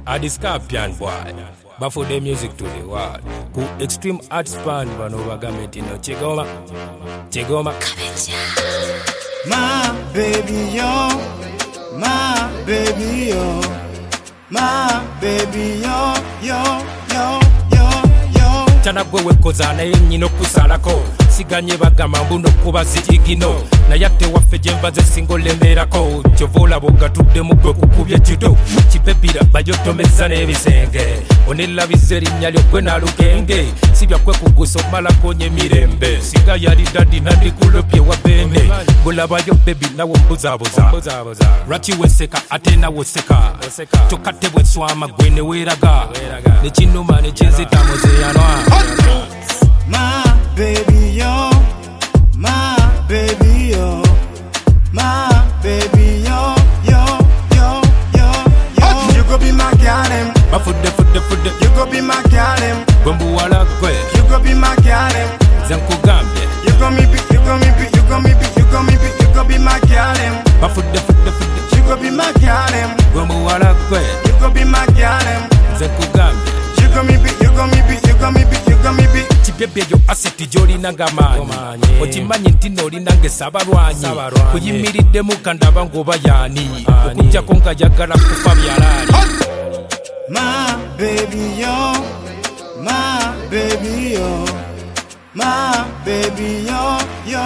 Adi Scorpion boy, but for the music to the world. Ku extreme art span vanova gametino Chegoma. My baby yo, my baby yo, my baby yo, yo. Chana gwewe kozana nyino kusalako siganye bagamba mbuno kuba zigino na yakte waffe jembaze singole merako chovola boga tudde mugwe kukubye kito kipepira bayotomeza nebisenge onella bizeri nyalyo kwe na lugenge sibya kwe kuguso mala konye mirembe siga yali dadi nandi kulopye wabene bulabayo baby nawo mbuzabuza rati weseka atena woseka chokate bweswama gwene weraga ne kinuma ne chenzita mozeyanwa. My baby yo, my baby yo, my baby yo. You go be my girl, Bafude. you go be my girl, Bumbu wala kwe. you go be my girl, Zankugambye. you go me be, you go be my girl, Bafude. you go be my girl, Bumbu wala kwe. you go be my girl, Zankugambye. you go me be. Chibebe yo aseti joli nangamanyi okimanyi nti noli nange sabalwanyi kuyimiridde mukanda bango bayani okujjako nga jagala kufa byalaali. My baby yo, my baby yo, my baby yo.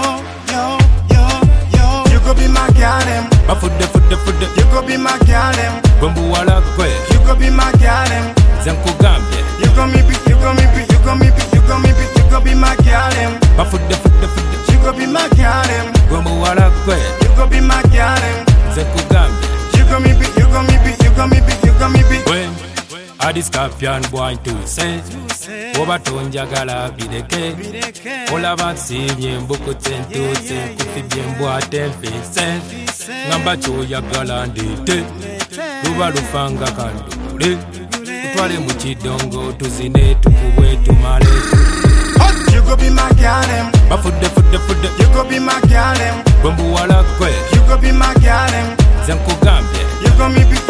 You go be my girl, Bafude. you go be my girl, Bumbu wala kwe. you go be my girl, Zankugambye. you go me be, you go be my girl, Bafude. you go be my girl, Bumbu wala kwe. you go be my girl, Zankugambye. you go me be. When Adi Scorpion boy to say oba tonjagala bireke olaba nsibye mbukutse ntutse nkufibye mbwate mfise ngamba kyoyagala ndete luba lufanga kandule tutwale mu kidongo tuzine tukubwe tumale. You go be my girl, Bafude. you go be my girl, Bumbu wala kwe. you go be my girl, Zankugambye. you go me be.